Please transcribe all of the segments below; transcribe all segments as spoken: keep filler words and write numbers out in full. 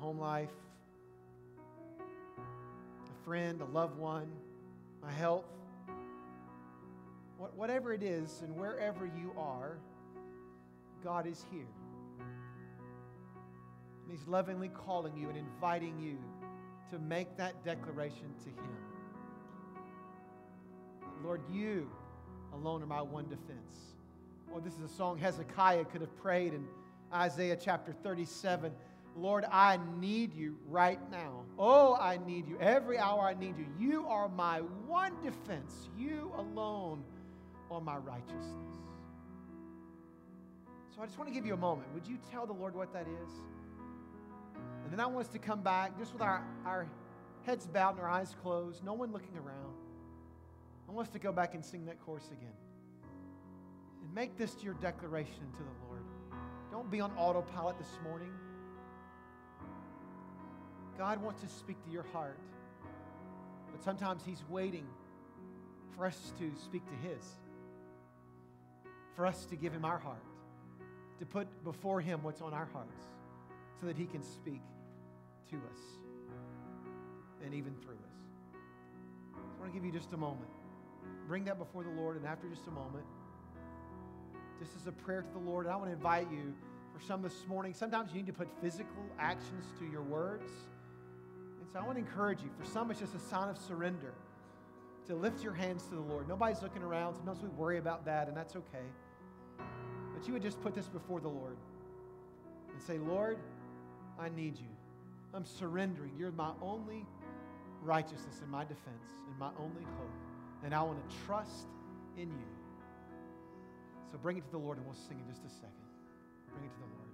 home life, a friend, a loved one, my health, what, whatever it is and wherever you are, God is here. And He's lovingly calling you and inviting you to make that declaration to Him. Lord, you alone are my one defense. Well, this is a song Hezekiah could have prayed in Isaiah chapter thirty-seven. Lord, I need you right now. Oh, I need you. Every hour I need you. You are my one defense. You alone are my righteousness. So I just want to give you a moment. Would you tell the Lord what that is? And then I want us to come back just with our, our heads bowed and our eyes closed, no one looking around. I want us to go back and sing that chorus again. And make this your declaration to the Lord. Don't be on autopilot this morning. God wants to speak to your heart. But sometimes He's waiting for us to speak to His. For us to give Him our heart. To put before Him what's on our hearts. So that He can speak to us. And even through us. So I want to give you just a moment. Bring that before the Lord, and after just a moment, just as a prayer to the Lord, and I want to invite you, for some this morning, sometimes you need to put physical actions to your words. And so I want to encourage you, for some it's just a sign of surrender, to lift your hands to the Lord. Nobody's looking around. Sometimes we worry about that, and that's okay. But you would just put this before the Lord and say, Lord, I need you. I'm surrendering. You're my only righteousness and my defense and my only hope. And I want to trust in you. So bring it to the Lord, and we'll sing in just a second. Bring it to the Lord.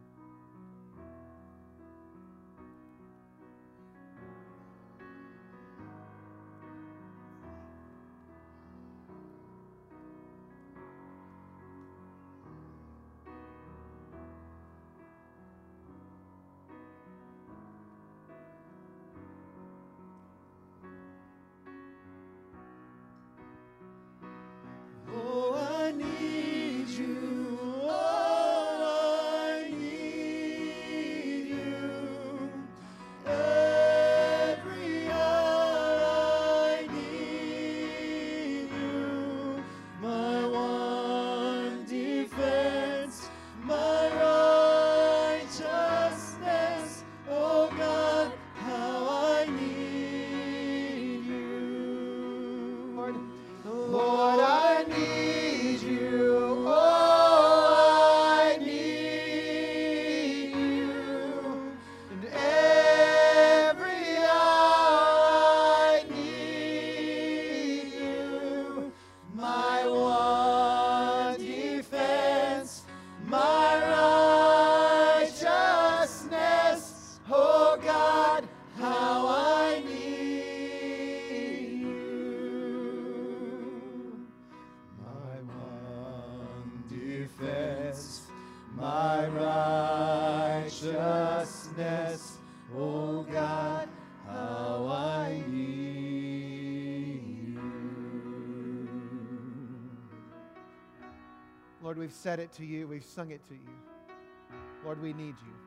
Lord, we've said it to you. We've sung it to you. Lord, we need you.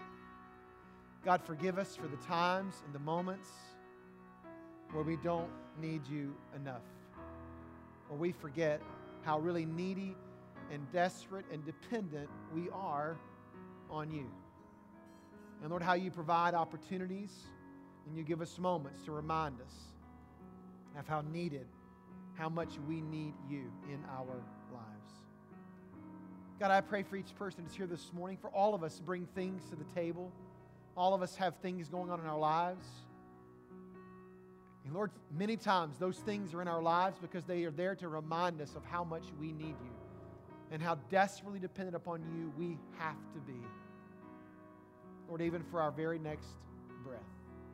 God, forgive us for the times and the moments where we don't need you enough. Or we forget how really needy and desperate and dependent we are on you. And Lord, how you provide opportunities and you give us moments to remind us of how needed, how much we need you in our lives. God, I pray for each person that's here this morning, for all of us to bring things to the table. All of us have things going on in our lives. And Lord, many times those things are in our lives because they are there to remind us of how much we need you and how desperately dependent upon you we have to be. Lord, even for our very next breath.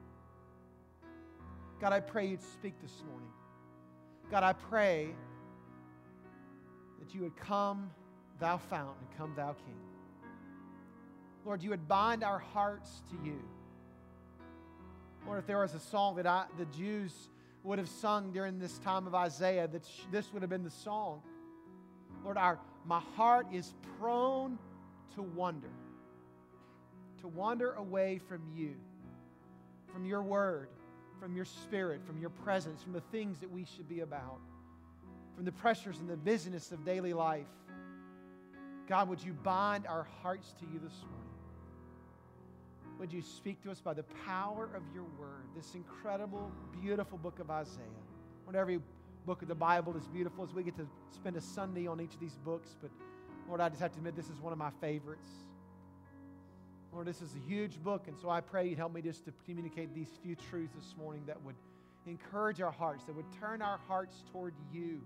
God, I pray you'd speak this morning. God, I pray that you would come, thou fount, and come, thou King. Lord, you would bind our hearts to you. Lord, if there was a song that I, the Jews would have sung during this time of Isaiah, that sh- this would have been the song. Lord, our, my heart is prone to wander, to wander away from you. from your word, from your spirit, from your presence, from the things that we should be about, from the pressures and the busyness of daily life. God, would you bind our hearts to you this morning? Would you speak to us by the power of your word, this incredible, beautiful book of Isaiah? Not every book of the Bible is beautiful as we get to spend a Sunday on each of these books, but Lord, I just have to admit this is one of my favorites. Lord, this is a huge book, and so I pray you'd help me just to communicate these few truths this morning that would encourage our hearts, that would turn our hearts toward you,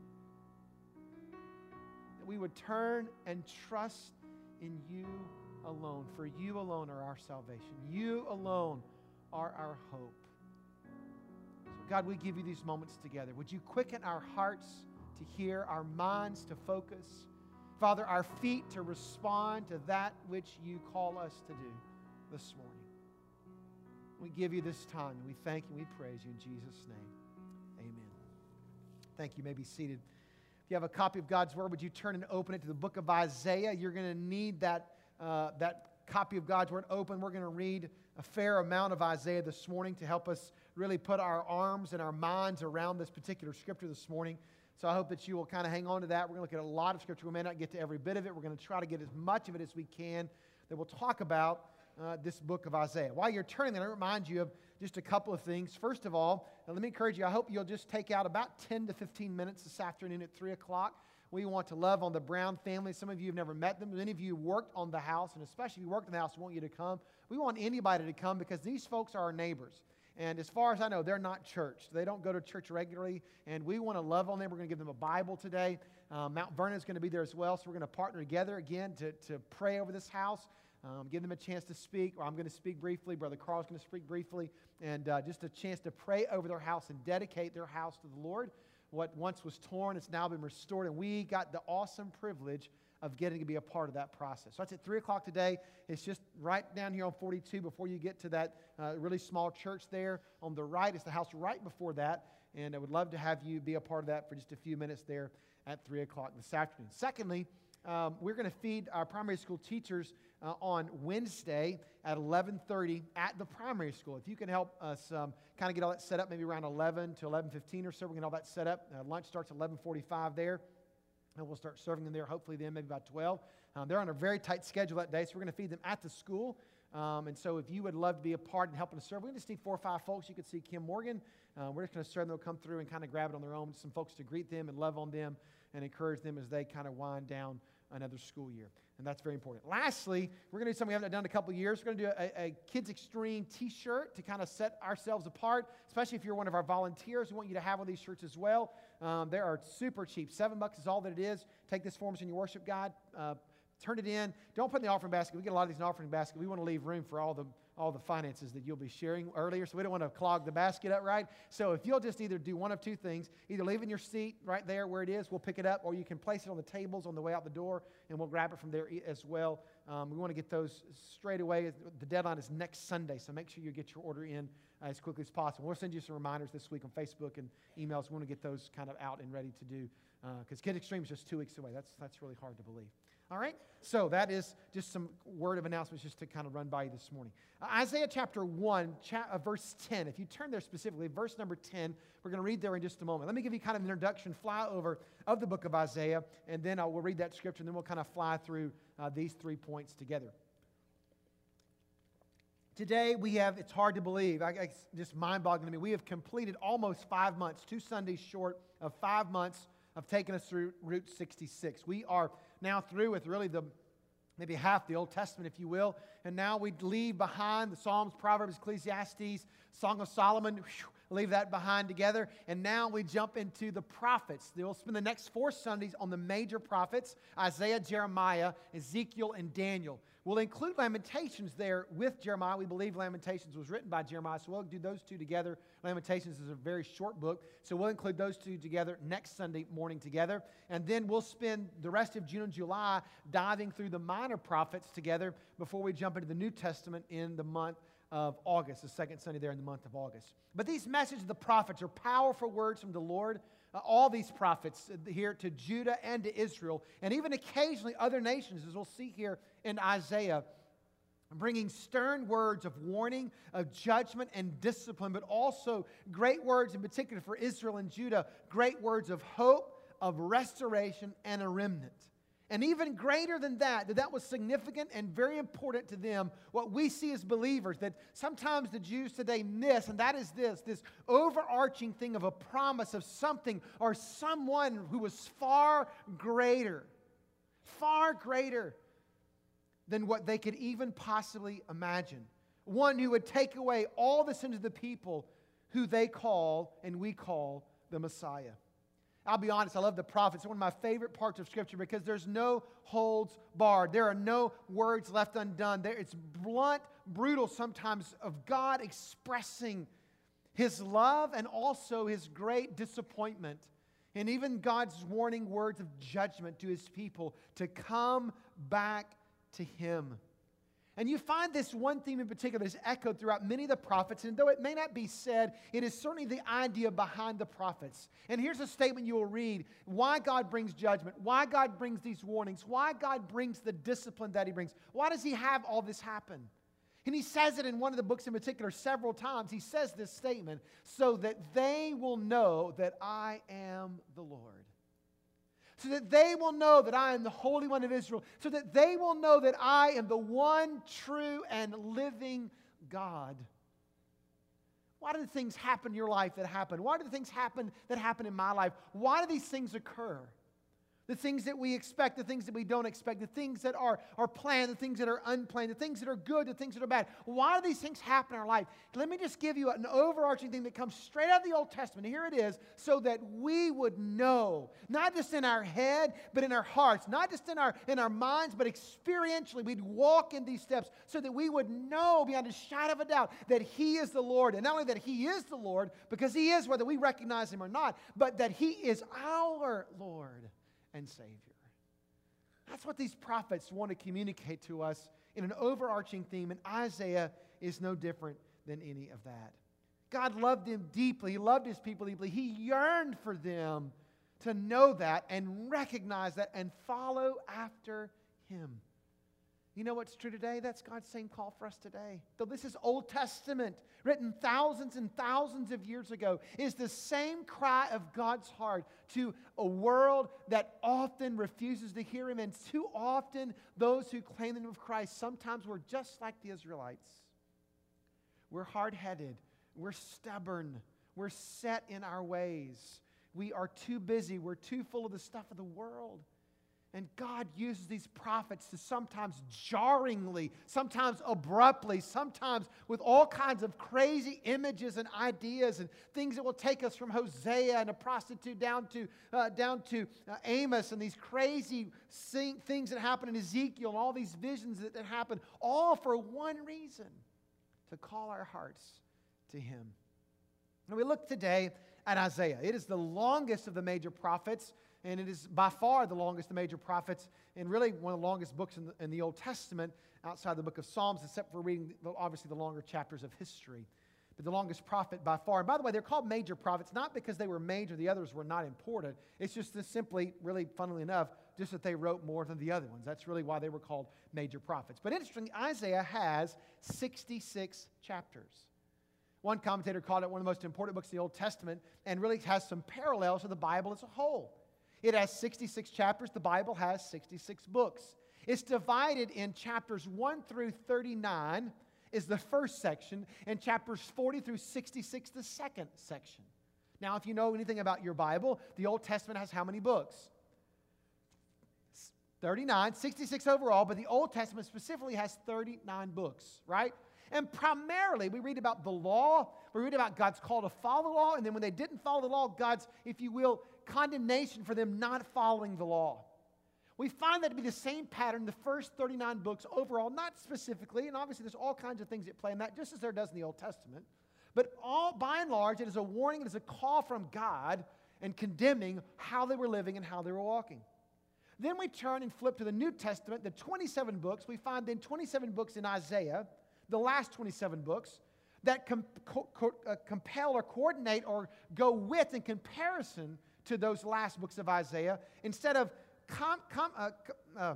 that we would turn and trust in you alone. For you alone are our salvation. You alone are our hope. So God, we give you these moments together. Would you quicken our hearts to hear, our minds to focus, Father, our feet to respond to that which you call us to do this morning. We give you this time, and we thank you and we praise you in Jesus' name. Amen. Thank you. You may be seated. If you have a copy of God's Word, would you turn and open it to the book of Isaiah? You're going to need that, uh, that copy of God's Word open. We're going to read a fair amount of Isaiah this morning to help us really put our arms and our minds around this particular scripture this morning. So I hope that you will kind of hang on to that. We're going to look at a lot of scripture. We may not get to every bit of it. We're going to try to get as much of it as we can that we'll talk about uh, this book of Isaiah. While you're turning there, I remind you of just a couple of things. First of all, and let me encourage you, I hope you'll just take out about ten to fifteen minutes this afternoon at three o'clock. We want to love on the Brown family. Some of you have never met them. Many of you worked on the house, and especially if you worked in the house, we want you to come. We want anybody to come because these folks are our neighbors. And as far as I know, they're not church. They don't go to church regularly, and we want to love on them. We're going to give them a Bible today. Um, Mount Vernon is going to be there as well, so we're going to partner together again to, to pray over this house, um, give them a chance to speak, or I'm going to speak briefly. Brother Carl's going to speak briefly, and uh, just a chance to pray over their house and dedicate their house to the Lord. What once was torn, it's now been restored, and we got the awesome privilege of getting to be a part of that process. So that's at three o'clock today. It's just right down here on forty-two before you get to that uh, really small church there. On the right is the house right before that, and I would love to have you be a part of that for just a few minutes there at three o'clock this afternoon. Secondly, um, we're going to feed our primary school teachers uh, on Wednesday at eleven thirty at the primary school. If you can help us um, kind of get all that set up, maybe around eleven to eleven fifteen or so, we're going to get all that set up. Uh, lunch starts at eleven forty-five there. And we'll start serving them there, hopefully then, maybe about twelve. Um, they're on a very tight schedule that day, so we're going to feed them at the school. Um, and so if you would love to be a part in helping to serve, we just need four or five folks. You could see Kim Morgan. Uh, we're just going to serve them. They'll come through and kind of grab it on their own. Some folks to greet them and love on them and encourage them as they kind of wind down another school year. And that's very important. Lastly, we're going to do something we haven't done in a couple of years. We're going to do a, a Kids Extreme t-shirt to kind of set ourselves apart, especially if you're one of our volunteers. We want you to have one of these shirts as well. Um, they are super cheap. Seven bucks is all that it is. Take this form in your worship guide. Uh, turn it in. Don't put it in the offering basket. We get a lot of these in the offering basket. We want to leave room for all the all the finances that you'll be sharing earlier, so we don't want to clog the basket up, right? So if you'll just either do one of two things, either leave it in your seat right there where it is, we'll pick it up, or you can place it on the tables on the way out the door, and we'll grab it from there as well. Um, we want to get those straight away. The deadline is next Sunday, so make sure you get your order in uh, as quickly as possible. We'll send you some reminders this week on Facebook and emails. We want to get those kind of out and ready to do, because uh, Kids Extreme is just two weeks away. That's, that's really hard to believe. All right? So that is just some word of announcements just to kind of run by you this morning. Uh, Isaiah chapter one, cha- uh, verse ten. If you turn there specifically, verse number ten, we're going to read there in just a moment. Let me give you kind of an introduction, flyover of the book of Isaiah, and then I will read that scripture, and then we'll kind of fly through uh, these three points together. Today we have, it's hard to believe, I, it's just mind-boggling to me, we have completed almost five months, two Sundays short of five months of taking us through Route sixty-six. We are now through with really the maybe half the Old Testament, if you will, and now we leave behind the Psalms, Proverbs, Ecclesiastes, Song of Solomon, whew, leave that behind together, and now we jump into the prophets. We'll spend the next four Sundays on the major prophets, Isaiah, Jeremiah, Ezekiel, and Daniel. We'll include Lamentations there with Jeremiah. We believe Lamentations was written by Jeremiah, so we'll do those two together. Lamentations is a very short book, so we'll include those two together next Sunday morning together. And then we'll spend the rest of June and July diving through the minor prophets together before we jump into the New Testament in the month of August, the second Sunday there in the month of August. But these messages of the prophets are powerful words from the Lord. Uh, all these prophets here to Judah and to Israel, and even occasionally other nations, as we'll see here in Isaiah, bringing stern words of warning, of judgment and discipline, but also great words in particular for Israel and Judah, great words of hope, of restoration, and a remnant. And even greater than that, that that was significant and very important to them, what we see as believers, that sometimes the Jews today miss, and that is this, this overarching thing of a promise of something or someone who was far greater, far greater than what they could even possibly imagine. One who would take away all the sins of the people who they call and we call the Messiah. I'll be honest, I love the prophets. It's one of my favorite parts of Scripture because there's no holds barred. There are no words left undone. There, it's blunt, brutal sometimes of God expressing His love and also His great disappointment. And even God's warning words of judgment to His people to come back to Him. And you find this one theme in particular is echoed throughout many of the prophets, and though it may not be said, it is certainly the idea behind the prophets. And here's a statement you will read, why God brings judgment, why God brings these warnings, why God brings the discipline that He brings. Why does He have all this happen? And He says it in one of the books in particular several times. He says this statement, so that they will know that I am the Lord. So that they will know that I am the Holy One of Israel. So that they will know that I am the one true and living God. Why do the things happen in your life that happen? Why do the things happen that happen in my life? Why do these things occur? The things that we expect, the things that we don't expect, the things that are, are planned, the things that are unplanned, the things that are good, the things that are bad. Why do these things happen in our life? Let me just give you an overarching thing that comes straight out of the Old Testament. Here it is, so that we would know, not just in our head, but in our hearts, not just in our, in our minds, but experientially, we'd walk in these steps so that we would know beyond a shadow of a doubt that He is the Lord. And not only that He is the Lord, because He is whether we recognize Him or not, but that He is our Lord and Savior. That's what these prophets want to communicate to us in an overarching theme, and Isaiah is no different than any of that. God loved them deeply. He loved His people deeply. He yearned for them to know that and recognize that and follow after Him. You know what's true today? That's God's same call for us today. Though this is Old Testament, written thousands and thousands of years ago, is the same cry of God's heart to a world that often refuses to hear Him. And too often, those who claim the name of Christ, sometimes we're just like the Israelites. We're hard-headed. We're stubborn. We're set in our ways. We are too busy. We're too full of the stuff of the world. And God uses these prophets to sometimes jarringly, sometimes abruptly, sometimes with all kinds of crazy images and ideas and things that will take us from Hosea and a prostitute down to, uh, down to uh, Amos and these crazy sing- things that happen in Ezekiel and all these visions that, that happen, all for one reason, to call our hearts to Him. And we look today at Isaiah. It is the longest of the major prophets. And it is by far the longest of the major prophets, and really one of the longest books in the, in the Old Testament outside the book of Psalms, except for reading, the, obviously, the longer chapters of history. But the longest prophet by far. And by the way, they're called major prophets, not because they were major, the others were not important. It's just this simply, really, funnily enough, just that they wrote more than the other ones. That's really why they were called major prophets. But interestingly, Isaiah has sixty-six chapters. One commentator called it one of the most important books of the Old Testament and really has some parallels to the Bible as a whole. It has sixty-six chapters. The Bible has sixty-six books. It's divided in chapters one through thirty-nine is the first section, and chapters forty through sixty-six the second section. Now, if you know anything about your Bible, the Old Testament has how many books? thirty-nine, sixty-six overall, but the Old Testament specifically has thirty-nine books, right? And primarily, we read about the law, we read about God's call to follow the law, and then when they didn't follow the law, God's, if you will, condemnation for them not following the law. We find that to be the same pattern in the first thirty-nine books overall, not specifically, and obviously there's all kinds of things at play in that, just as there does in the Old Testament. But all, by and large, it is a warning, it is a call from God and condemning how they were living and how they were walking. Then we turn and flip to the New Testament, the twenty-seven books. We find then twenty-seven books in Isaiah, the last twenty-seven books, that com- co- co- uh, compel or coordinate or go with in comparison to those last books of Isaiah. Instead of com- com- uh, uh,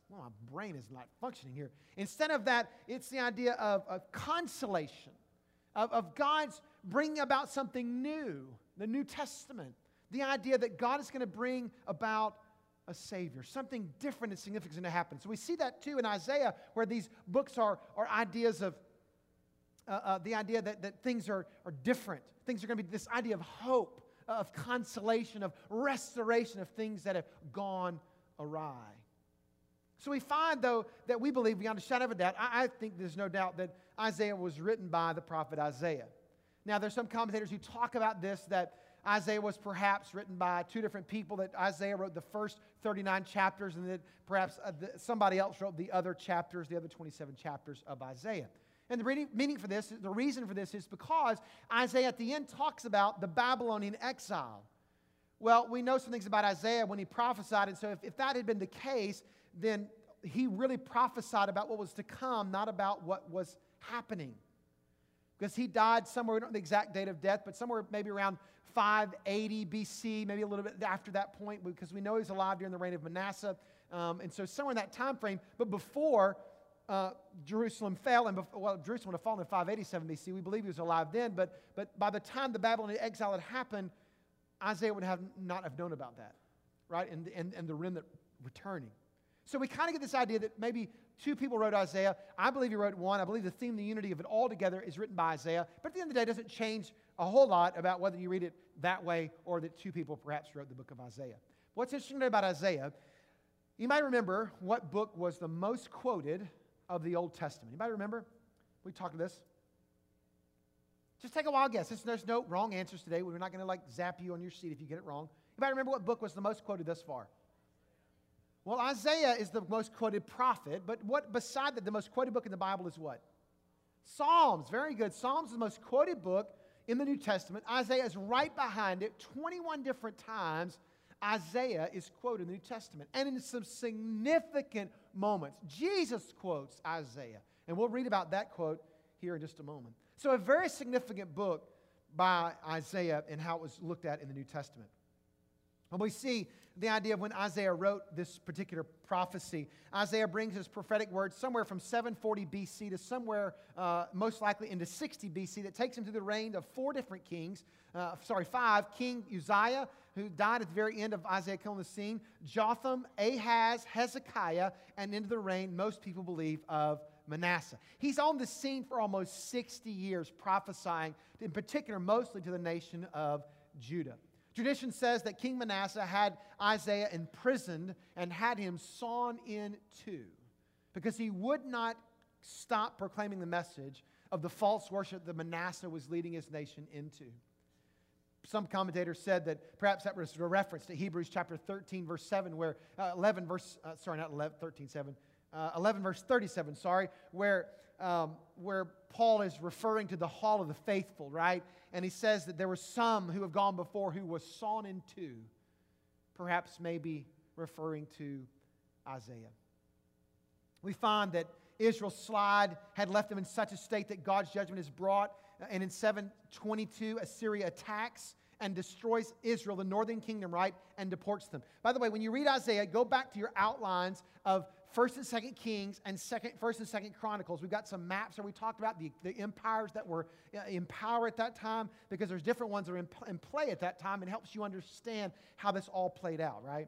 well, my brain is not functioning here. Instead of that, it's the idea of, of consolation, of, of God's bringing about something new, the New Testament. The idea that God is going to bring about a Savior. Something different and significant is going to happen. So we see that too in Isaiah, where these books are, are ideas of, uh, uh, the idea that, that things are, are different. Things are going to be this idea of hope, of consolation, of restoration of things that have gone awry. So we find, though, that we believe beyond a shadow of a doubt, I, I think there's no doubt that Isaiah was written by the prophet Isaiah. Now, there's some commentators who talk about this, that Isaiah was perhaps written by two different people, that Isaiah wrote the first thirty-nine chapters, and that perhaps uh, the, somebody else wrote the other chapters, the other twenty-seven chapters of Isaiah. And the reading, meaning for this, the reason for this is because Isaiah at the end talks about the Babylonian exile. Well, we know some things about Isaiah when he prophesied, and so if, if that had been the case, then he really prophesied about what was to come, not about what was happening. Because he died somewhere, we don't know the exact date of death, but somewhere maybe around five eighty B C, maybe a little bit after that point, because we know he was alive during the reign of Manasseh. Um, and so somewhere in that time frame, but before uh, Jerusalem fell, and before, well, Jerusalem had fallen in five eighty-seven B C. We believe he was alive then, but, but by the time the Babylonian exile had happened, Isaiah would have not have known about that, right? And, and, and the remnant returning. So we kind of get this idea that maybe two people wrote Isaiah. I believe he wrote one. I believe the theme, the unity of it all together is written by Isaiah. But at the end of the day, it doesn't change a whole lot about whether you read it that way or that two people perhaps wrote the book of Isaiah. What's interesting about Isaiah, you might remember what book was the most quoted of the Old Testament. Anybody remember? We talked about this. Just take a wild guess. There's no wrong answers today. We're not going to like zap you on your seat if you get it wrong. Anybody remember what book was the most quoted thus far? Well, Isaiah is the most quoted prophet, but what beside that, the most quoted book in the Bible is what? Psalms. Very good. Psalms is the most quoted book in the New Testament. Isaiah is right behind it. twenty-one different times Isaiah is quoted in the New Testament. And in some significant moments, Jesus quotes Isaiah. And we'll read about that quote here in just a moment. So a very significant book by Isaiah and how it was looked at in the New Testament. And we see the idea of when Isaiah wrote this particular prophecy. Isaiah brings his prophetic words somewhere from seven forty B C to somewhere uh, most likely into sixty B C that takes him through the reign of four different kings. Uh, sorry, five. King Uzziah, who died at the very end of Isaiah coming on the scene. Jotham, Ahaz, Hezekiah, and into the reign, most people believe, of Manasseh. He's on the scene for almost sixty years, prophesying, in particular, mostly to the nation of Judah. Tradition says that King Manasseh had Isaiah imprisoned and had him sawn in two because he would not stop proclaiming the message of the false worship that Manasseh was leading his nation into. Some commentators said that perhaps that was a reference to Hebrews chapter thirteen, verse seven, where uh, eleven verse, uh, sorry, not eleven, thirteen, seven, uh, eleven verse thirty-seven, sorry, where um, where Paul is referring to the hall of the faithful, right? And he says that there were some who have gone before who was sawn in two, perhaps maybe referring to Isaiah. We find that Israel's slide had left them in such a state that God's judgment is brought. And in seven twenty-two, Assyria attacks and destroys Israel, the northern kingdom, right, and deports them. By the way, when you read Isaiah, go back to your outlines of First and Second Kings and Second, First and Second Chronicles. We've got some maps where we talked about the, the empires that were in power at that time, because there's different ones that are in, in play at that time, and helps you understand how this all played out, right?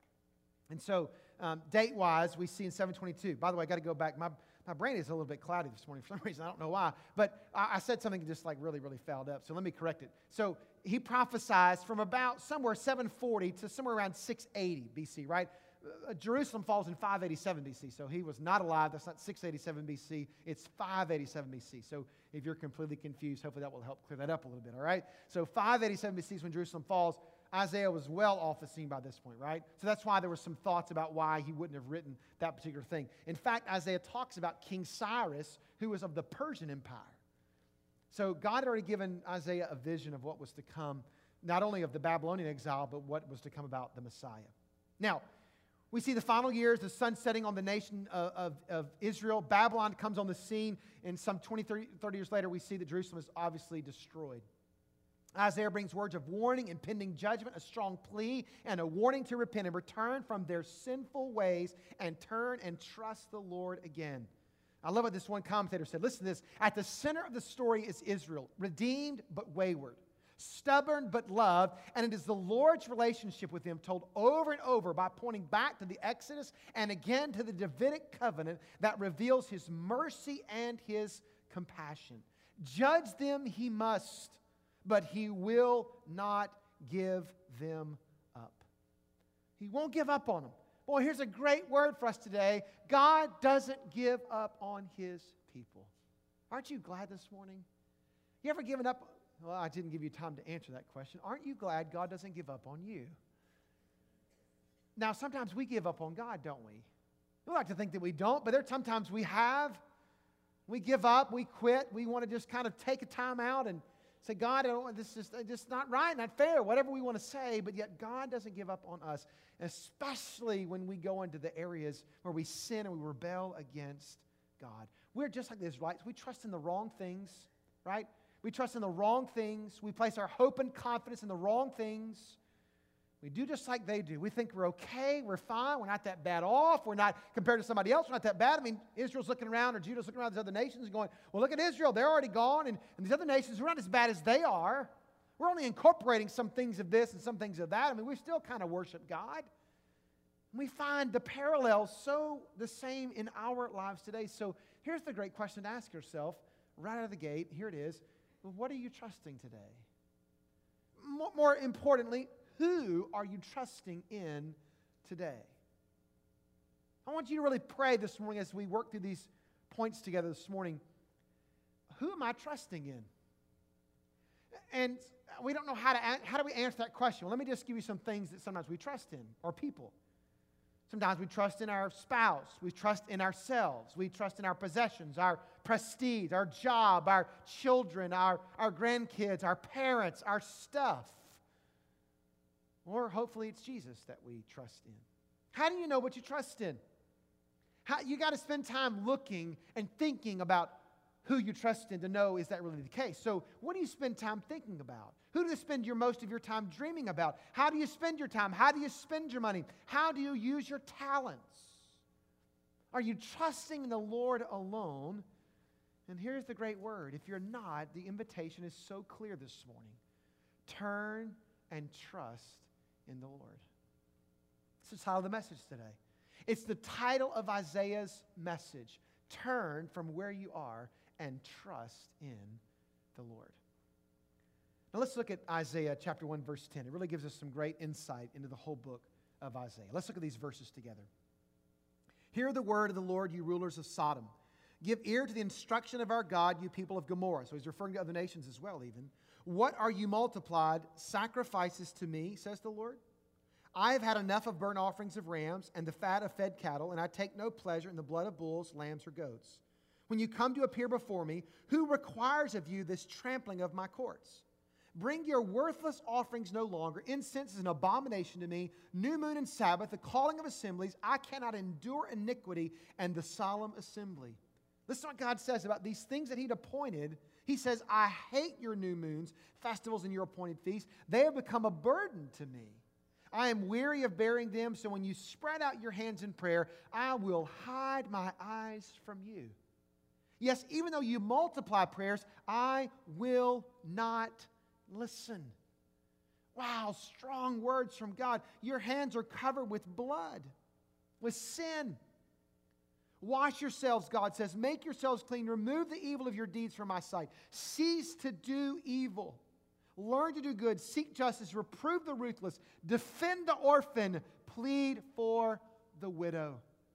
And so, um, date-wise, we see in seven twenty-two. By the way, I got to go back. My My brain is a little bit cloudy this morning for some reason. I don't know why. But I, I said something just like really, really fouled up. So let me correct it. So he prophesies from about somewhere seven forty to somewhere around six eighty B C, right? Uh, Jerusalem falls in five eighty-seven B C. So he was not alive. That's not six eighty-seven B C. It's five eighty-seven B C. So if you're completely confused, hopefully that will help clear that up a little bit, all right? So five eighty-seven B C is when Jerusalem falls. Isaiah was well off the scene by this point, right? So that's why there were some thoughts about why he wouldn't have written that particular thing. In fact, Isaiah talks about King Cyrus, who was of the Persian Empire. So God had already given Isaiah a vision of what was to come, not only of the Babylonian exile, but what was to come about the Messiah. Now, we see the final years, the sun setting on the nation of, of, of Israel. Babylon comes on the scene, and some twenty, thirty, thirty years later, we see that Jerusalem is obviously destroyed. Isaiah brings words of warning, impending judgment, a strong plea, and a warning to repent and return from their sinful ways and turn and trust the Lord again. I love what this one commentator said. Listen to this. At the center of the story is Israel, redeemed but wayward, stubborn but loved, and it is the Lord's relationship with them told over and over by pointing back to the Exodus and again to the Davidic covenant that reveals His mercy and His compassion. Judge them He must, but He will not give them up. He won't give up on them. Boy, here's a great word for us today. God doesn't give up on His people. Aren't you glad this morning? You ever given up? Well, I didn't give you time to answer that question. Aren't you glad God doesn't give up on you? Now, sometimes we give up on God, don't we? We like to think that we don't, but there are sometimes we have. We give up, we quit, we want to just kind of take a time out and say, God, I don't want, this is just not right, not fair, whatever we want to say, but yet God doesn't give up on us, especially when we go into the areas where we sin and we rebel against God. We're just like the Israelites. We trust in the wrong things, right? We trust in the wrong things. We place our hope and confidence in the wrong things. We do just like they do. We think we're okay, we're fine, we're not that bad off, we're not, compared to somebody else, we're not that bad. I mean, Israel's looking around, or Judah's looking around at these other nations and going, well, look at Israel, they're already gone, and, and these other nations, we're not as bad as they are. We're only incorporating some things of this and some things of that. I mean, we still kind of worship God. We find the parallels so the same in our lives today. So here's the great question to ask yourself right out of the gate. Here it is. What are you trusting today? More, more importantly, who are you trusting in today? I want you to really pray this morning as we work through these points together this morning. Who am I trusting in? And we don't know how to, how do we answer that question? Well, let me just give you some things that sometimes we trust in, or people. Sometimes we trust in our spouse. We trust in ourselves. We trust in our possessions, our prestige, our job, our children, our, our grandkids, our parents, our stuff. Or hopefully it's Jesus that we trust in. How do you know what you trust in? How, you got to spend time looking and thinking about who you trust in to know, is that really the case? So what do you spend time thinking about? Who do you spend your most of your time dreaming about? How do you spend your time? How do you spend your money? How do you use your talents? Are you trusting in the Lord alone? And here's the great word. If you're not, the invitation is so clear this morning. Turn and trust in the Lord. It's the title of the message today. It's the title of Isaiah's message. Turn from where you are and trust in the Lord. Now let's look at Isaiah chapter one, verse ten. It really gives us some great insight into the whole book of Isaiah. Let's look at these verses together. Hear the word of the Lord, you rulers of Sodom. Give ear to the instruction of our God, you people of Gomorrah. So he's referring to other nations as well, even. What are you multiplied? Sacrifices to me, says the Lord. I have had enough of burnt offerings of rams and the fat of fed cattle, and I take no pleasure in the blood of bulls, lambs, or goats. When you come to appear before me, who requires of you this trampling of my courts? Bring your worthless offerings no longer. Incense is an abomination to me. New moon and Sabbath, the calling of assemblies. I cannot endure iniquity and the solemn assembly. Listen to what God says about these things that He'd appointed. He says, I hate your new moons, festivals, and your appointed feasts. They have become a burden to me. I am weary of bearing them, so when you spread out your hands in prayer, I will hide my eyes from you. Yes, even though you multiply prayers, I will not listen. Wow, strong words from God. Your hands are covered with blood, with sin. Wash yourselves, God says. Make yourselves clean. Remove the evil of your deeds from my sight. Cease to do evil. Learn to do good. Seek justice. Reprove the ruthless. Defend the orphan. Plead for the widow.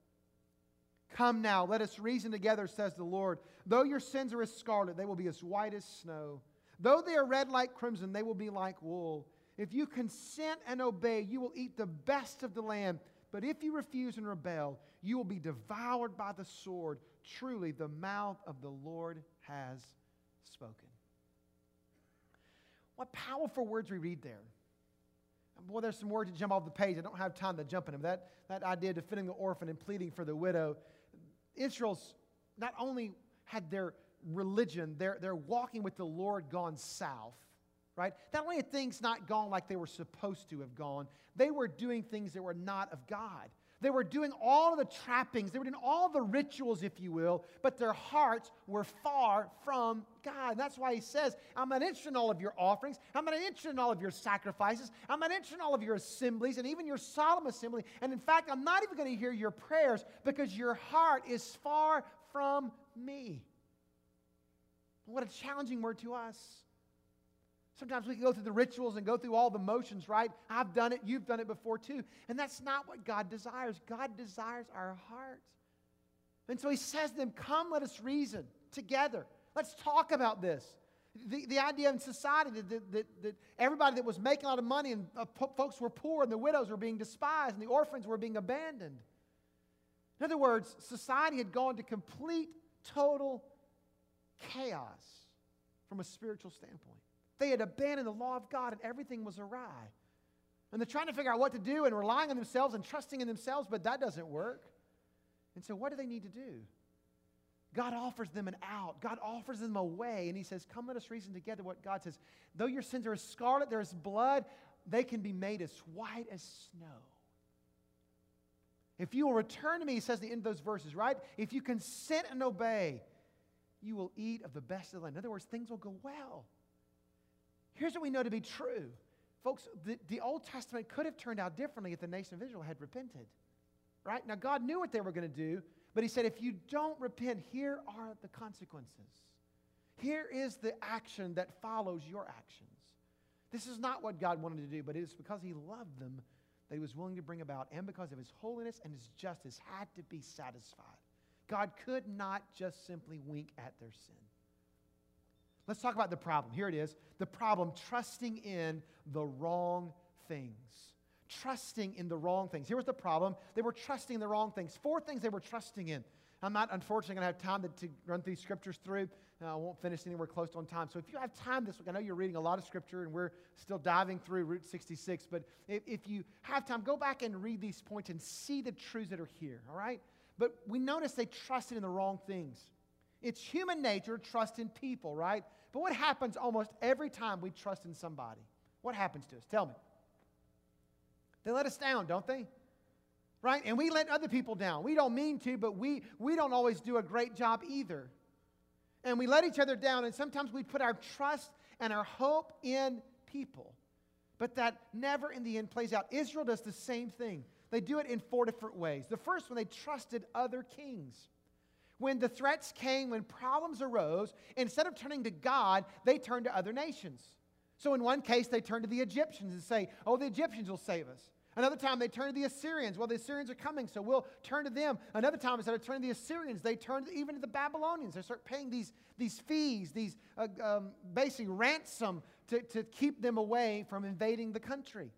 Come now, let us reason together, says the Lord. Though your sins are as scarlet, they will be as white as snow. Though they are red like crimson, they will be like wool. If you consent and obey, you will eat the best of the land. But if you refuse and rebel, you will be devoured by the sword. Truly, the mouth of the Lord has spoken. What powerful words we read there. Boy, there's some words that jump off the page. I don't have time to jump in them. That, that idea of defending the orphan and pleading for the widow. Israel's not only had their religion, their, their walking with the Lord gone south, right? Not only had things not gone like they were supposed to have gone, they were doing things that were not of God. They were doing all of the trappings. They were doing all the rituals, if you will, but their hearts were far from God. And that's why he says, I'm not interested in all of your offerings. I'm not interested in all of your sacrifices. I'm not interested in all of your assemblies and even your solemn assembly. And in fact, I'm not even going to hear your prayers because your heart is far from me. What a challenging word to us. Sometimes we can go through the rituals and go through all the motions, right? I've done it. You've done it before too. And that's not what God desires. God desires our heart. And so he says to them, come, let us reason together. Let's talk about this. The, the idea in society that, that, that, that everybody that was making a lot of money and uh, folks were poor and the widows were being despised and the orphans were being abandoned. In other words, society had gone to complete, total chaos from a spiritual standpoint. They had abandoned the law of God and everything was awry. And they're trying to figure out what to do and relying on themselves and trusting in themselves, but that doesn't work. And so what do they need to do? God offers them an out. God offers them a way. And he says, come, let us reason together. What God says, though your sins are as scarlet, they're as blood, they can be made as white as snow. If you will return to me, he says at the end of those verses, right? If you consent and obey, you will eat of the best of the land. In other words, things will go well. Here's what we know to be true. Folks, the, the Old Testament could have turned out differently if the nation of Israel had repented. Right? Now, God knew what they were going to do, but he said, if you don't repent, here are the consequences. Here is the action that follows your actions. This is not what God wanted to do, but it is because he loved them that he was willing to bring about, and because of his holiness and his justice had to be satisfied. God could not just simply wink at their sin. Let's talk about the problem. Here it is. The problem, trusting in the wrong things. Trusting in the wrong things. Here was the problem. They were trusting in the wrong things. Four things they were trusting in. I'm not, unfortunately, going to have time to, to run these scriptures through. Uh, I won't finish anywhere close to on time. So if you have time this week, I know you're reading a lot of scripture, and we're still diving through Route sixty-six, but if, if you have time, go back and read these points and see the truths that are here, all right? But we notice they trusted in the wrong things. It's human nature to trust in people, right? But what happens almost every time we trust in somebody? What happens to us? Tell me. They let us down, don't they? Right? And we let other people down. We don't mean to, but we, we don't always do a great job either. And we let each other down, and sometimes we put our trust and our hope in people. But that never in the end plays out. Israel does the same thing. They do it in four different ways. The first one, they trusted other kings. When the threats came, when problems arose, instead of turning to God, they turned to other nations. So in one case, they turned to the Egyptians and say, oh, the Egyptians will save us. Another time, they turned to the Assyrians. Well, the Assyrians are coming, so we'll turn to them. Another time, instead of turning to the Assyrians, they turned even to the Babylonians. They start paying these, these fees, these uh, um, basically ransom to, to keep them away from invading the country.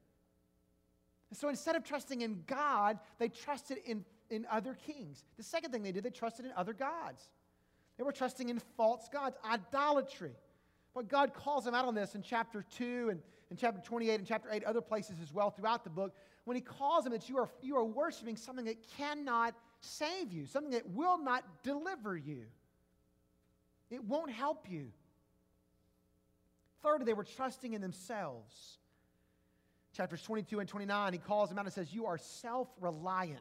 So instead of trusting in God, they trusted in in other kings. The second thing they did, they trusted in other gods. They were trusting in false gods, idolatry. But God calls them out on this in chapter two and in chapter twenty-eight and chapter eight, other places as well throughout the book, when he calls them that you are, you are worshiping something that cannot save you, something that will not deliver you. It won't help you. Thirdly, they were trusting in themselves. Chapters twenty-two and twenty-nine, he calls them out and says, you are self-reliant.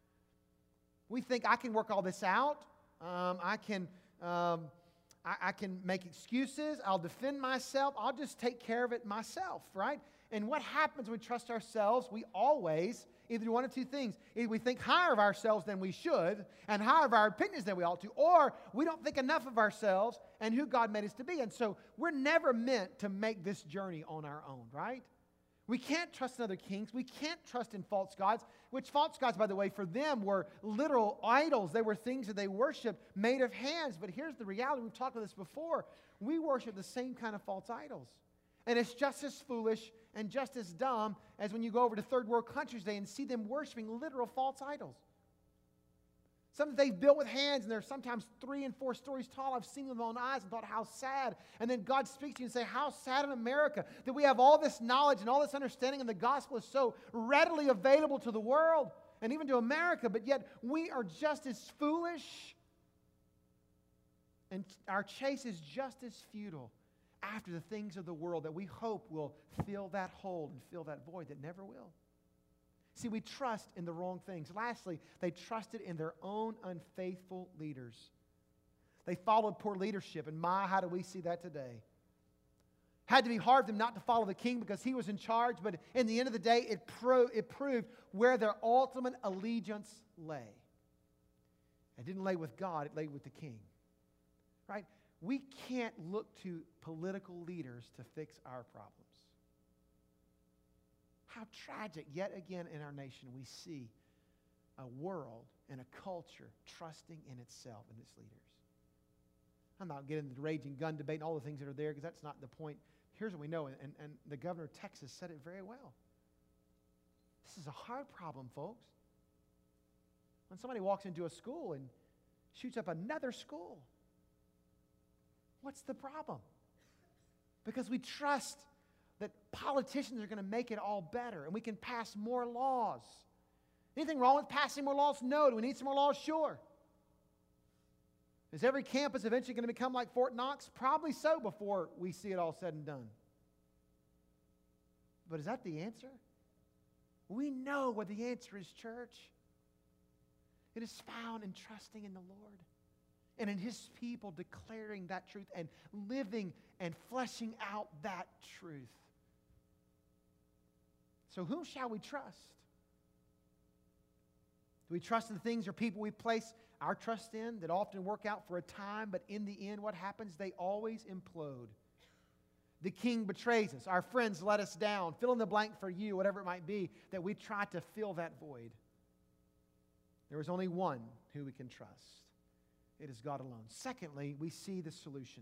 We think I can work all this out. Um, I can um, I, I can make excuses. I'll defend myself. I'll just take care of it myself, right? And what happens when we trust ourselves? We always either do one of two things. Either we think higher of ourselves than we should and higher of our opinions than we ought to, or we don't think enough of ourselves and who God made us to be. And so we're never meant to make this journey on our own, right? We can't trust in other kings. We can't trust in false gods, which false gods, by the way, for them were literal idols. They were things that they worshiped made of hands. But here's the reality. We've talked about this before. We worship the same kind of false idols. And it's just as foolish and just as dumb as when you go over to third world countries today and see them worshiping literal false idols. Some that they've built with hands, and they're sometimes three and four stories tall. I've seen them with my own eyes and thought, how sad. And then God speaks to you and say, how sad in America that we have all this knowledge and all this understanding, and the gospel is so readily available to the world and even to America, but yet we are just as foolish, and our chase is just as futile after the things of the world that we hope will fill that hole and fill that void that never will. See, we trust in the wrong things. Lastly, they trusted in their own unfaithful leaders. They followed poor leadership, and my, how do we see that today? Had to be hard for them not to follow the king because he was in charge, but in the end of the day, it, pro- it proved where their ultimate allegiance lay. It didn't lay with God, it lay with the king. Right? We can't look to political leaders to fix our problems. How tragic, yet again in our nation, we see a world and a culture trusting in itself and its leaders. I'm not getting into the raging gun debate and all the things that are there because that's not the point. Here's what we know, and, and the governor of Texas said it very well. This is a hard problem, folks. When somebody walks into a school and shoots up another school, what's the problem? Because we trust that politicians are going to make it all better and we can pass more laws. Anything wrong with passing more laws? No. Do we need some more laws? Sure. Is every campus eventually going to become like Fort Knox? Probably so before we see it all said and done. But is that the answer? We know what the answer is, church. It is found in trusting in the Lord and in His people declaring that truth and living and fleshing out that truth. So whom shall we trust? Do we trust in the things or people we place our trust in that often work out for a time, but in the end, what happens? They always implode. The king betrays us. Our friends let us down. Fill in the blank for you, whatever it might be, that we try to fill that void. There is only one who we can trust. It is God alone. Secondly, we see the solution.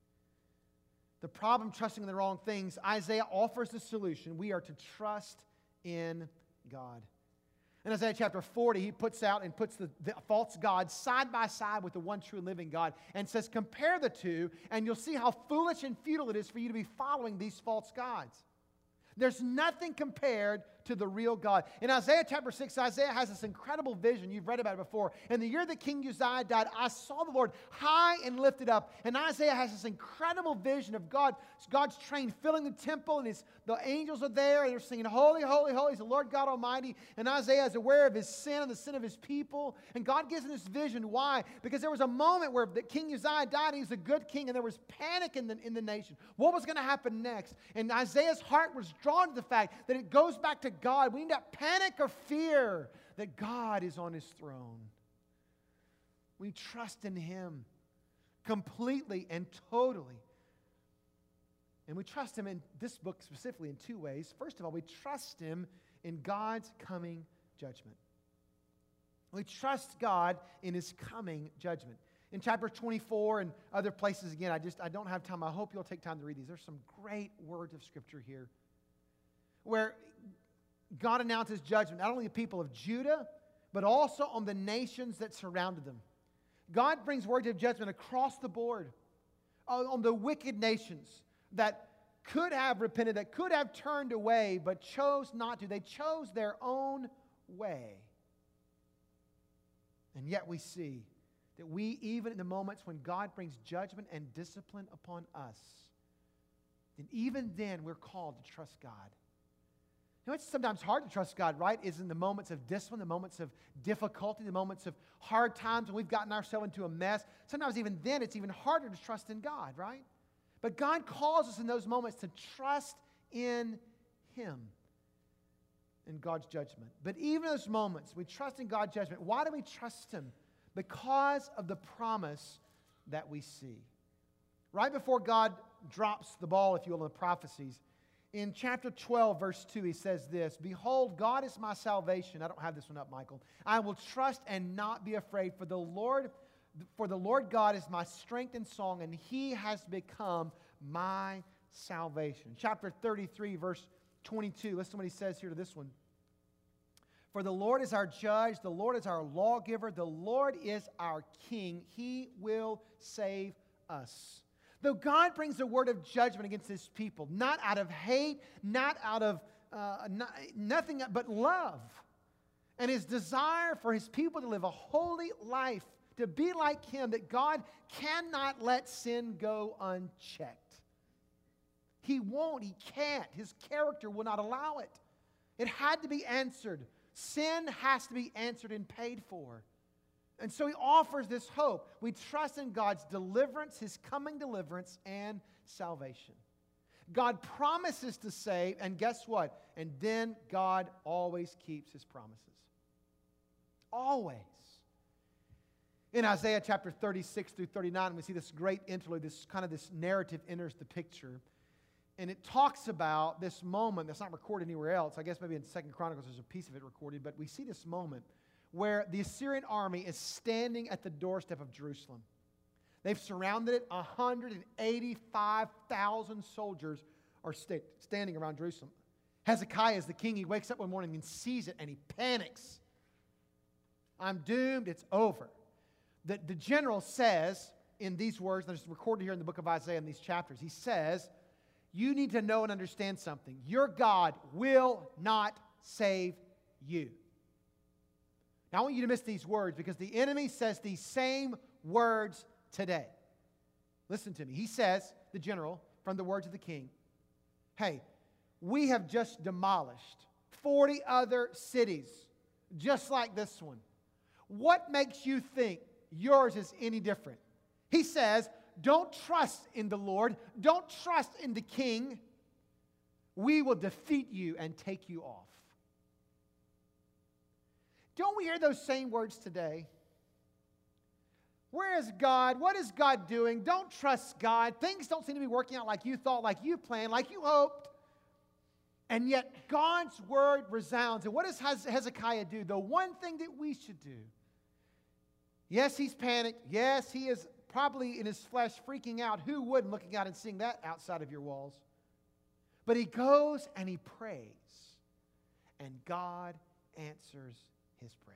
The problem trusting in the wrong things, Isaiah offers the solution. We are to trust in God. In Isaiah chapter forty, he puts out and puts the, the false gods side by side with the one true living God and says, compare the two, and you'll see how foolish and futile it is for you to be following these false gods. There's nothing compared to the real God. In Isaiah chapter six, Isaiah has this incredible vision. You've read about it before. In the year that King Uzziah died, I saw the Lord high and lifted up. And Isaiah has this incredible vision of God, God's train filling the temple, and his, the angels are there, and they're singing, holy, holy, holy is the Lord God Almighty. And Isaiah is aware of his sin and the sin of his people. And God gives him this vision. Why? Because there was a moment where the King Uzziah died, and he was a good king, and there was panic in the, in the nation. What was going to happen next? And Isaiah's heart was drawn to the fact that it goes back to God. We need not panic or fear that God is on His throne. We trust in Him completely and totally. And we trust Him in this book specifically in two ways. First of all, we trust Him in God's coming judgment. We trust God in His coming judgment. In chapter twenty-four and other places, again, I just I don't have time. I hope you'll take time to read these. There's some great words of Scripture here where God announces judgment, not only the people of Judah, but also on the nations that surrounded them. God brings words of judgment across the board on the wicked nations that could have repented, that could have turned away, but chose not to. They chose their own way. And yet we see that we, even in the moments when God brings judgment and discipline upon us, and even then we're called to trust God. You know, it's sometimes hard to trust God, right? Is in the moments of discipline, the moments of difficulty, the moments of hard times when we've gotten ourselves into a mess. Sometimes even then, it's even harder to trust in God, right? But God calls us in those moments to trust in Him, in God's judgment. But even in those moments, we trust in God's judgment. Why do we trust Him? Because of the promise that we see. Right before God drops the ball, if you will, in the prophecies, in chapter twelve, verse two, He says this, behold, God is my salvation. I don't have this one up, Michael. I will trust and not be afraid, for the Lord, for the Lord God is my strength and song, and He has become my salvation. Chapter thirty-three, verse twenty-two, listen to what He says here to this one. For the Lord is our judge, the Lord is our lawgiver, the Lord is our king. He will save us. Though God brings the word of judgment against His people, not out of hate, not out of uh, not, nothing but love, and His desire for His people to live a holy life, to be like Him, that God cannot let sin go unchecked. He won't. He can't. His character will not allow it. It had to be answered. Sin has to be answered and paid for. And so he offers this hope. We trust in God's deliverance, His coming deliverance, and salvation. God promises to save, and guess what? And then God always keeps His promises. Always. In Isaiah chapter thirty-six through thirty-nine, we see this great interlude, this kind of this narrative enters the picture. And it talks about this moment that's not recorded anywhere else. I guess maybe in Second Chronicles there's a piece of it recorded, but we see this moment where the Assyrian army is standing at the doorstep of Jerusalem. They've surrounded it. one hundred eighty-five thousand soldiers are sta- standing around Jerusalem. Hezekiah is the king. He wakes up one morning and sees it, and he panics. I'm doomed. It's over. The, the general says in these words, and it's recorded here in the book of Isaiah in these chapters, he says, you need to know and understand something. Your God will not save you. Now, I want you to miss these words because the enemy says these same words today. Listen to me. He says, the general, from the words of the king, hey, we have just demolished forty other cities just like this one. What makes you think yours is any different? He says, don't trust in the Lord. Don't trust in the king. We will defeat you and take you off. Don't we hear those same words today? Where is God? What is God doing? Don't trust God. Things don't seem to be working out like you thought, like you planned, like you hoped. And yet God's word resounds. And what does Hezekiah do? The one thing that we should do. Yes, he's panicked. Yes, he is probably in his flesh freaking out. Who wouldn't, looking out and seeing that outside of your walls? But he goes and he prays. And God answers his prayers.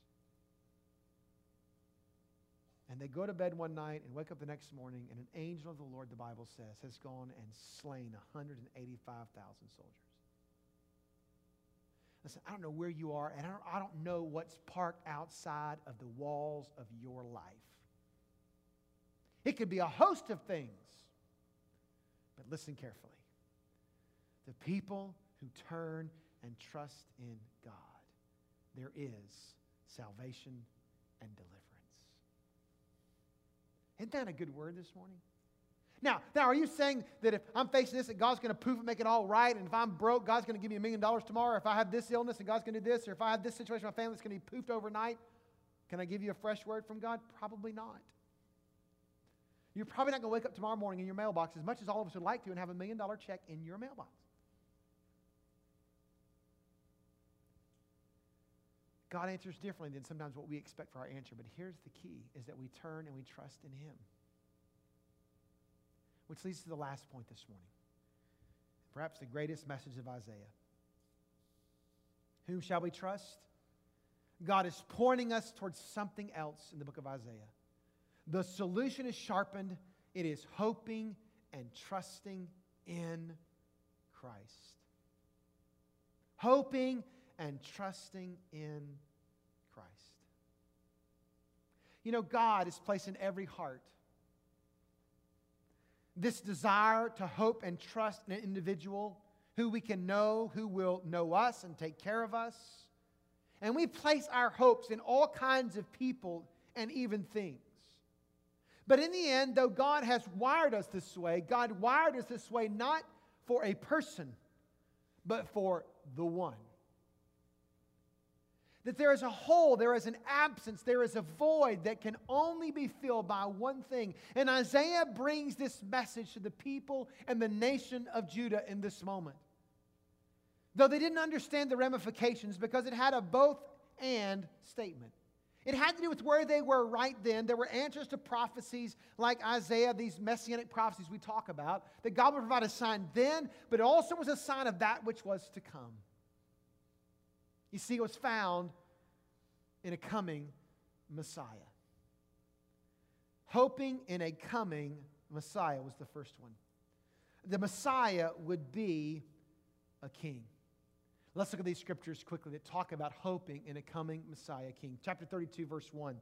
And they go to bed one night and wake up the next morning, and an angel of the Lord, the Bible says, has gone and slain one hundred eighty-five thousand soldiers. Listen, I don't know where you are, and I don't, I don't know what's parked outside of the walls of your life. It could be a host of things. But listen carefully. The people who turn and trust in God, there is salvation and deliverance. Isn't that a good word this morning? Now, now, are you saying that if I'm facing this, that God's going to poof and make it all right, and if I'm broke, God's going to give me a million dollars tomorrow, or if I have this illness, and God's going to do this, or if I have this situation in my family that's going to be poofed overnight, can I give you a fresh word from God? Probably not. You're probably not going to wake up tomorrow morning in your mailbox, as much as all of us would like to, and have a million dollar check in your mailbox. God answers differently than sometimes what we expect for our answer. But here's the key, is that we turn and we trust in Him. Which leads to the last point this morning. Perhaps the greatest message of Isaiah. Whom shall we trust? God is pointing us towards something else in the book of Isaiah. The solution is sharpened. It is hoping and trusting in Christ. Hoping and trusting in Christ. You know, God is placed in every heart this desire to hope and trust in an individual who we can know, who will know us and take care of us. And we place our hopes in all kinds of people and even things. But in the end, though God has wired us this way, God wired us this way not for a person, but for the one. That there is a hole, there is an absence, there is a void that can only be filled by one thing. And Isaiah brings this message to the people and the nation of Judah in this moment. Though they didn't understand the ramifications because it had a both and statement. It had to do with where they were right then. There were answers to prophecies like Isaiah, these messianic prophecies we talk about, that God would provide a sign then, but it also was a sign of that which was to come. You see, it was found in a coming Messiah. Hoping in a coming Messiah was the first one. The Messiah would be a king. Let's look at these scriptures quickly that talk about hoping in a coming Messiah king. Chapter thirty-two, verse one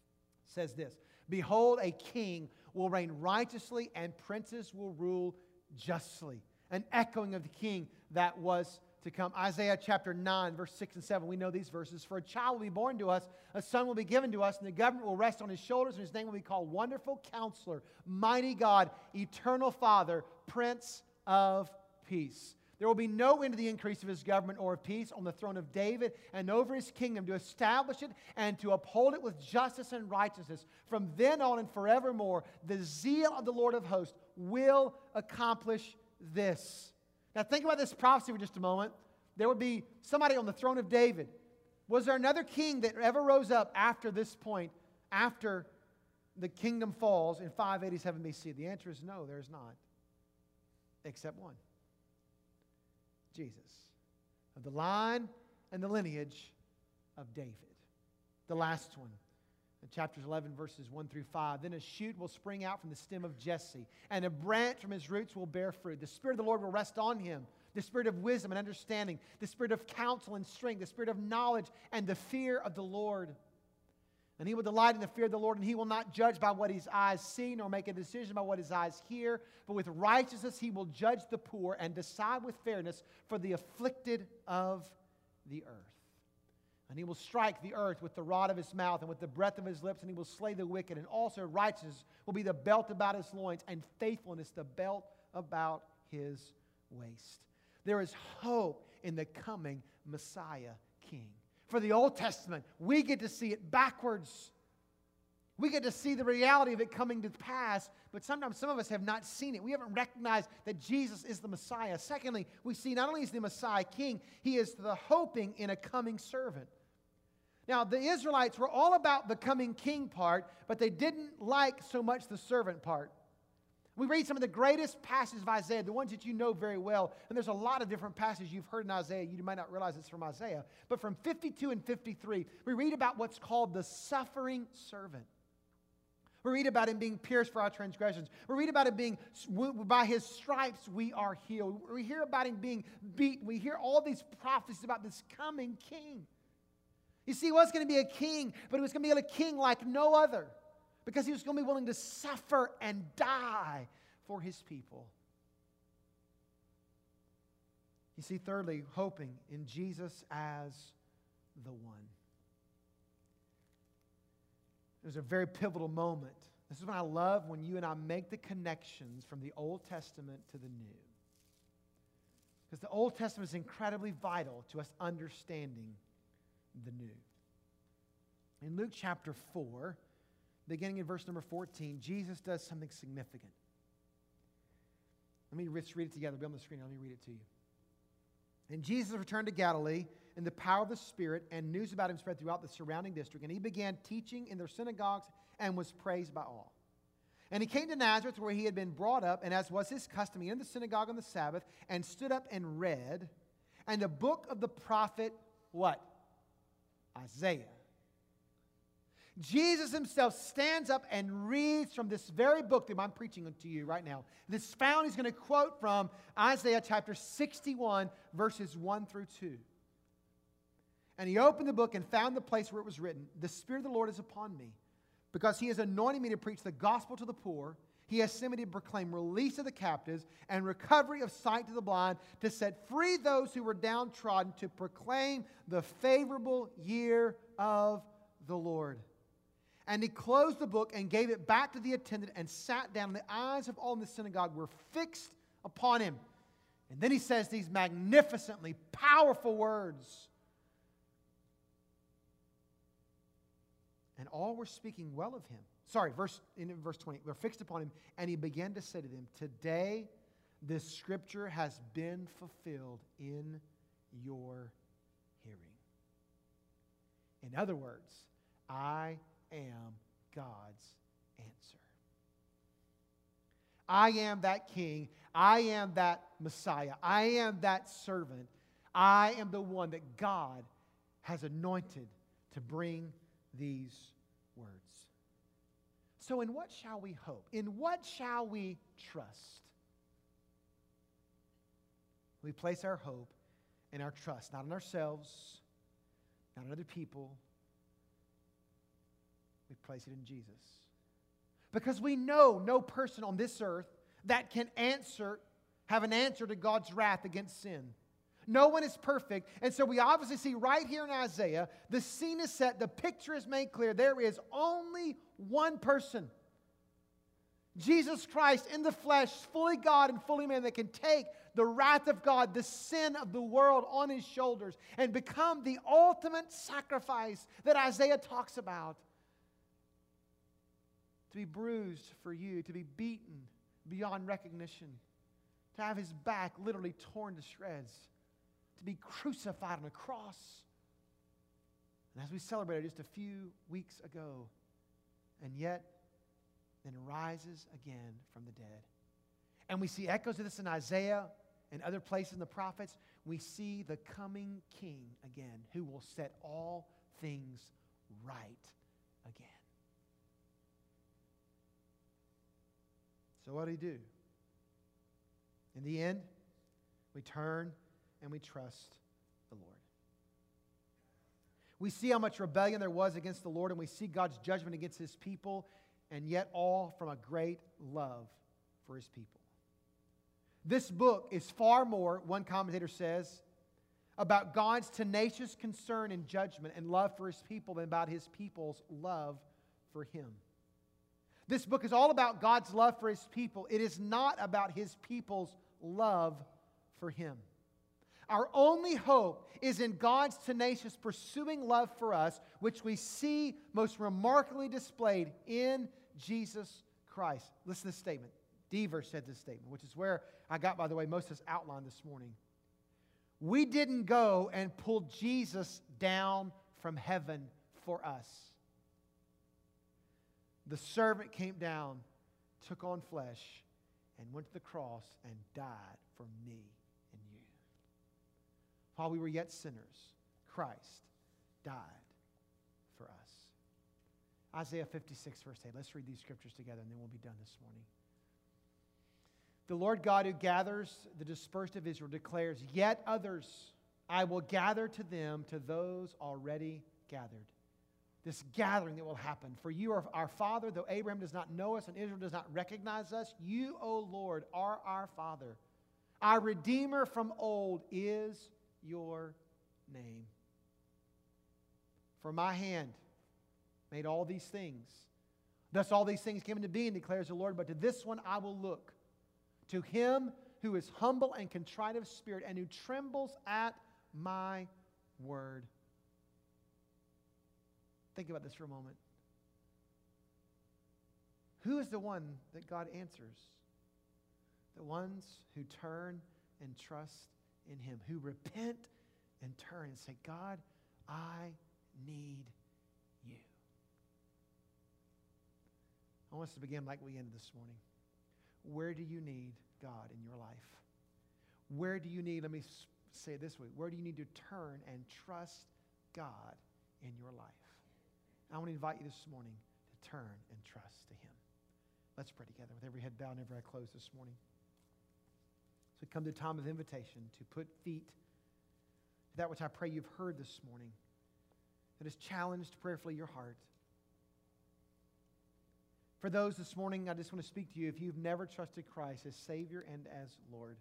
says this: Behold, a king will reign righteously, and princes will rule justly. An echoing of the king that was to come. Isaiah chapter nine, verse six and seven. We know these verses. For a child will be born to us, a son will be given to us, and the government will rest on his shoulders, and his name will be called Wonderful Counselor, Mighty God, Eternal Father, Prince of Peace. There will be no end to the increase of his government or of peace on the throne of David and over his kingdom, to establish it and to uphold it with justice and righteousness. From then on and forevermore, the zeal of the Lord of hosts will accomplish this. Now think about this prophecy for just a moment. There would be somebody on the throne of David. Was there another king that ever rose up after this point, after the kingdom falls in five eighty-seven B C? The answer is no, there is not. Except one. Jesus. Of the line and the lineage of David. The last one. In chapters eleven, verses one through five. Then a shoot will spring out from the stem of Jesse, and a branch from his roots will bear fruit. The Spirit of the Lord will rest on him. The Spirit of wisdom and understanding. The Spirit of counsel and strength. The Spirit of knowledge and the fear of the Lord. And he will delight in the fear of the Lord, and he will not judge by what his eyes see, nor make a decision by what his eyes hear. But with righteousness he will judge the poor and decide with fairness for the afflicted of the earth. And he will strike the earth with the rod of his mouth and with the breath of his lips, and he will slay the wicked. And also righteousness will be the belt about his loins, and faithfulness the belt about his waist. There is hope in the coming Messiah King. For the Old Testament, we get to see it backwards. We get to see the reality of it coming to pass, but sometimes some of us have not seen it. We haven't recognized that Jesus is the Messiah. Secondly, we see not only is the Messiah King, he is the hoping in a coming servant. Now, the Israelites were all about the coming king part, but they didn't like so much the servant part. We read some of the greatest passages of Isaiah, the ones that you know very well, and there's a lot of different passages you've heard in Isaiah. You might not realize it's from Isaiah. But from fifty-two and fifty-three, we read about what's called the suffering servant. We read about him being pierced for our transgressions. We read about him being, by his stripes we are healed. We hear about him being beaten. We hear all these prophecies about this coming king. You see, he was going to be a king, but he was going to be a king like no other, because he was going to be willing to suffer and die for his people. You see, thirdly, hoping in Jesus as the one. There's a very pivotal moment. This is when I love when you and I make the connections from the Old Testament to the New. Because the Old Testament is incredibly vital to us understanding the New. In Luke chapter four, beginning in verse number fourteen, Jesus does something significant. Let me just read it together. It'll be on the screen. Let me read it to you. And Jesus returned to Galilee in the power of the Spirit, and news about him spread throughout the surrounding district. And he began teaching in their synagogues and was praised by all. And he came to Nazareth, where he had been brought up, and as was his custom, he entered the synagogue on the Sabbath and stood up and read. And the book of the prophet, what? Isaiah. Jesus himself stands up and reads from this very book that I'm preaching to you right now. This found, he's going to quote from Isaiah chapter sixty-one, verses one through two. And he opened the book and found the place where it was written, "The Spirit of the Lord is upon me, because he has anointed me to preach the gospel to the poor. He has sent me to proclaim release of the captives and recovery of sight to the blind, to set free those who were downtrodden, to proclaim the favorable year of the Lord." And he closed the book and gave it back to the attendant and sat down. And the eyes of all in the synagogue were fixed upon him. And then he says these magnificently powerful words. And all were speaking well of him. Sorry, verse in verse twenty. Were fixed upon him, and he began to say to them, "Today this scripture has been fulfilled in your hearing." In other words, I am God's answer. I am that king. I am that Messiah. I am that servant. I am the one that God has anointed to bring these words. So in what shall we hope? In what shall we trust? We place our hope and our trust, not in ourselves, not in other people. We place it in Jesus. Because we know no person on this earth that can answer have an answer to God's wrath against sin. No one is perfect. And so we obviously see right here in Isaiah, the scene is set, the picture is made clear. There is only one person, Jesus Christ in the flesh, fully God and fully man, that can take the wrath of God, the sin of the world on His shoulders and become the ultimate sacrifice that Isaiah talks about. To be bruised for you, to be beaten beyond recognition, to have His back literally torn to shreds, to be crucified on a cross. And as we celebrated just a few weeks ago, and yet then rises again from the dead. And we see echoes of this in Isaiah and other places in the prophets. We see the coming King again, who will set all things right again. So what do He do? In the end, we turn and we trust the Lord. We see how much rebellion there was against the Lord, and we see God's judgment against His people, and yet all from a great love for His people. This book is far more, one commentator says, about God's tenacious concern and judgment and love for His people than about His people's love for Him. This book is all about God's love for His people. It is not about His people's love for Him. Our only hope is in God's tenacious pursuing love for us, which we see most remarkably displayed in Jesus Christ. Listen to this statement. Deaver said this statement, which is where I got, by the way, most of this outline this morning. We didn't go and pull Jesus down from heaven for us. The servant came down, took on flesh, and went to the cross and died for me and you. While we were yet sinners, Christ died for us. Isaiah fifty-six, verse eight. Let's read these scriptures together, and then we'll be done this morning. The Lord God who gathers the dispersed of Israel declares, "Yet others I will gather to them, to those already gathered." This gathering that will happen. For you are our Father, though Abraham does not know us and Israel does not recognize us. You, O Lord, are our Father. Our Redeemer from old is your name. For my hand made all these things. Thus all these things came into being, declares the Lord. But to this one I will look. To Him who is humble and contrite of spirit and who trembles at my word. Think about this for a moment. Who is the one that God answers? The ones who turn and trust in Him, who repent and turn and say, God, I need you. I want us to begin like we ended this morning. Where do you need God in your life? Where do you need, let me say it this way, where do you need to turn and trust God in your life? I want to invite you this morning to turn and trust to Him. Let's pray together with every head bowed and every eye closed this morning. So come to a time of invitation to put feet to that which I pray you've heard this morning, that has challenged prayerfully your heart. For those this morning, I just want to speak to you. If you've never trusted Christ as Savior and as Lord,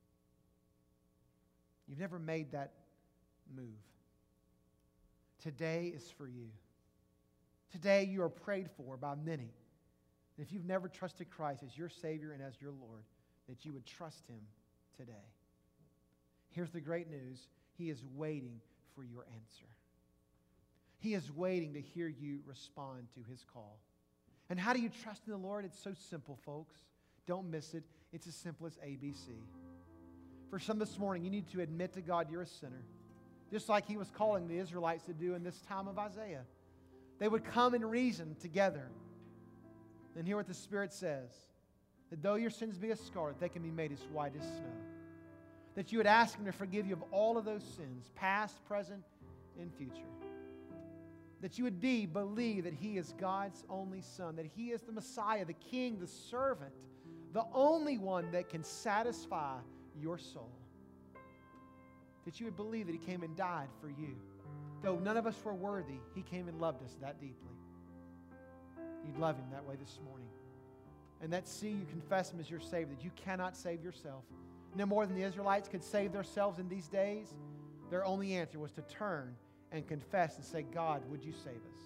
you've never made that move, today is for you. Today you are prayed for by many. And if you've never trusted Christ as your Savior and as your Lord, that you would trust Him today. Here's the great news. He is waiting for your answer. He is waiting to hear you respond to His call. And how do you trust in the Lord? It's so simple, folks. Don't miss it. It's as simple as A B C. For some this morning, you need to admit to God you're a sinner, just like He was calling the Israelites to do in this time of Isaiah. They would come and reason together and hear what the Spirit says, that though your sins be as scarlet, they can be made as white as snow. That you would ask Him to forgive you of all of those sins, past, present, and future. That you would be, believe that He is God's only Son, that He is the Messiah, the King, the servant, the only one that can satisfy your soul. That you would believe that He came and died for you. Though none of us were worthy, He came and loved us that deeply. You'd love Him that way this morning. And that see you confess Him as your Savior, that you cannot save yourself. no more than the Israelites could save themselves in these days, their only answer was to turn and confess and say, God, would you save us?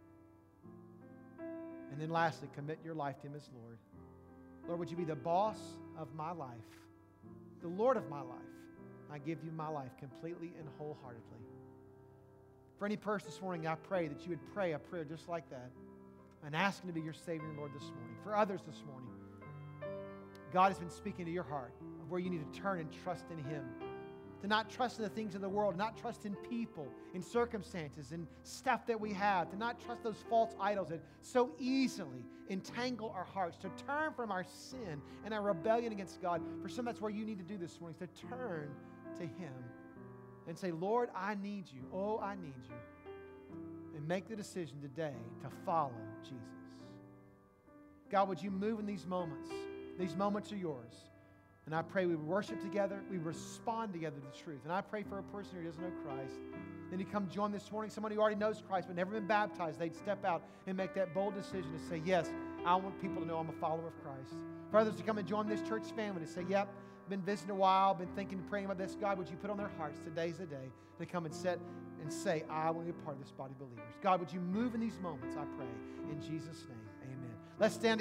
And then lastly, commit your life to Him as Lord. Lord, would you be the boss of my life, the Lord of my life? I give you my life completely and wholeheartedly. For any person this morning, I pray that you would pray a prayer just like that and ask Him to be your Savior and Lord this morning. For others this morning, God has been speaking to your heart of where you need to turn and trust in Him. To not trust in the things of the world, not trust in people, in circumstances, in stuff that we have, to not trust those false idols that so easily entangle our hearts, to turn from our sin and our rebellion against God. For some, that's where you need to do this morning, is to turn to Him and say, Lord, I need you. Oh, I need you. And make the decision today to follow Jesus. God, would you move in these moments? These moments are yours. And I pray we would worship together, we respond together to the truth. And I pray for a person who doesn't know Christ, then you come join this morning, somebody who already knows Christ but never been baptized, they'd step out and make that bold decision to say, yes, I want people to know I'm a follower of Christ. For others to come and join this church family to say, yep, been visiting a while, been thinking and praying about this. God, would you put on their hearts, today's the day, to come and set and say, I want to be a part of this body of believers. God, would you move in these moments, I pray. In Jesus' name, amen. Let's stand